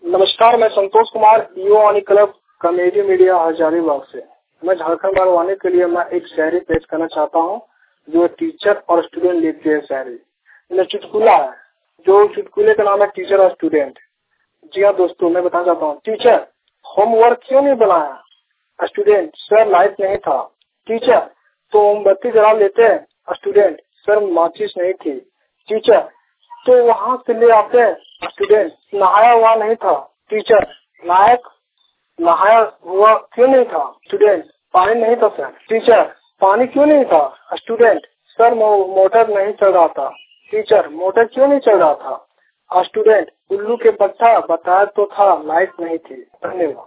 नमस्कार, मैं संतोष कुमार, युवा क्लब कॉमेडी मीडिया हजारीबाग से। मैं झारखंड बागवानी के लिए मैं एक शायरी पेश करना चाहता हूँ जो टीचर और स्टूडेंट लिखते हैं। शायरी यह चुटकुला है, जो चुटकुले का नाम है टीचर और स्टूडेंट। जी हाँ दोस्तों, मैं बताना चाहता हूँ। टीचर, होमवर्क क्यों नहीं बनाया? स्टूडेंट, सर लाइट नहीं था। टीचर, तो मोमबत्ती जला लेते हैं। स्टूडेंट, सर माचिस नहीं थी। टीचर, तो वहाँ से ले आते हैं। स्टूडेंट, नहाया हुआ नहीं था। टीचर, नहाया हुआ क्यों नहीं था? स्टूडेंट, पानी नहीं था सर। टीचर, पानी क्यों नहीं था? स्टूडेंट, सर मोटर नहीं चल रहा था। टीचर, मोटर क्यों नहीं चल रहा था? स्टूडेंट, उल्लू के बच्चा बताया तो था लाइट नहीं थी। धन्यवाद।